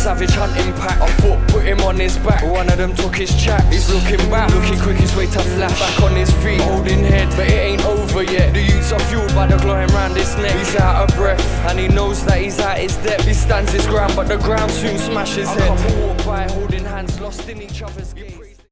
savage hunting pack. I thought put him on his back, one of them took his chat. He's looking back, looking quickest way to flash. Back on his feet, holding head, but it ain't over yet. The youths are fueled by the glowing round his neck. He's out of breath, and he knows that he's at his depth. He stands his ground, but the ground soon smashes his head. I can't walk by holding hands, lost in each other's gaze.